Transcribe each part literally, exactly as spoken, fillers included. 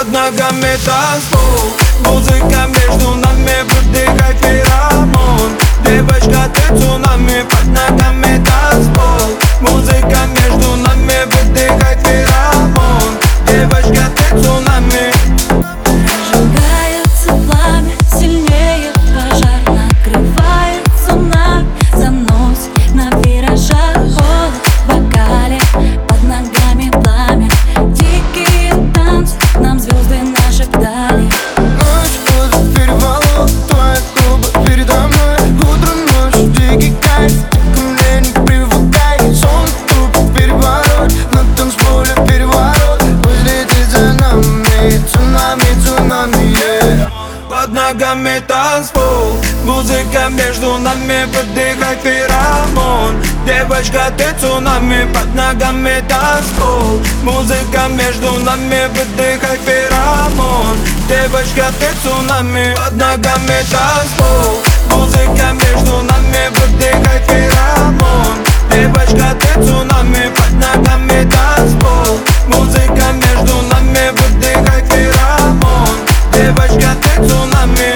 под ногами танцпол. Музыка между нами, выдыхай феромон. Девочка, ты цунами, под ногами танцпол. Музыка между нами, выдыхай феромон. Девочка, ты цунами. Разжигается пламя, сильнее пожар, накрывается нами, заносит на виражах. Холод в бокале, под ногами пламя, дикие танцы, нам звезды нашептали. Ночь, воздух, переворот, твои губы передо мной. Утро, ночь, дикий кайф, ты ко мне не привыкай. Сон, труп, переворот, на танцполе переворот. Пусть летит за нами, цунами, цунами, yeah. Под ногами танцпол. Музыка между нами, выдыхай феромон. Девочка, ты цунами, под ногами танцпол. Музыка между нами, выдыхай феромон. Девочка, ты цунами, под ногами танцпол. Музыка между нами, выдыхай феромон. Девочка, ты цунами, под ногами танцпол. Музыка между нами, выдыхай феромон. Девочка, ты цунами.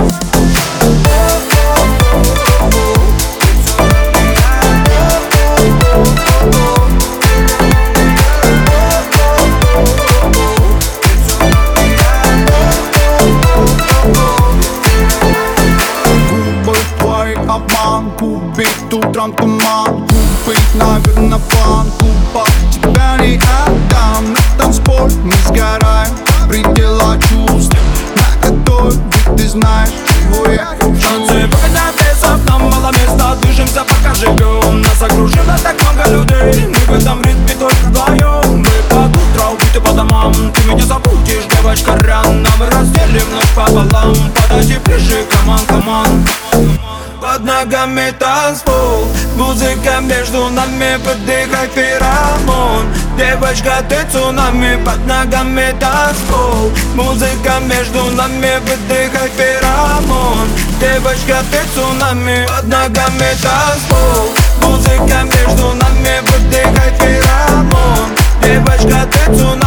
Губы твои обман, губит утром туман. Губит, наверно, план, губа тебя не отдам. На танцполе мы сгораем, предела чувств. На готове, ведь ты знаешь, чего я хочу. Танцы под весов, нам мало места, движемся пока живем. Нас окружено так много людей, мы в этом ритме только вдвоем. Мы под утро убиты по домам, ты меня забудешь, девочка, рано. Мы разделим ночь пополам, подойди ближе, каман, каман. Под ногами танцпол. Музыка между нами, выдыхай феромон. Девочка, ты цунами, под ногами танцпол. Музыка между нами, выдыхай феромон. Девочка, ты цунами, под ногами танцпол. Музыка между нами, выдыхай феромон. Девочка, ты цунами.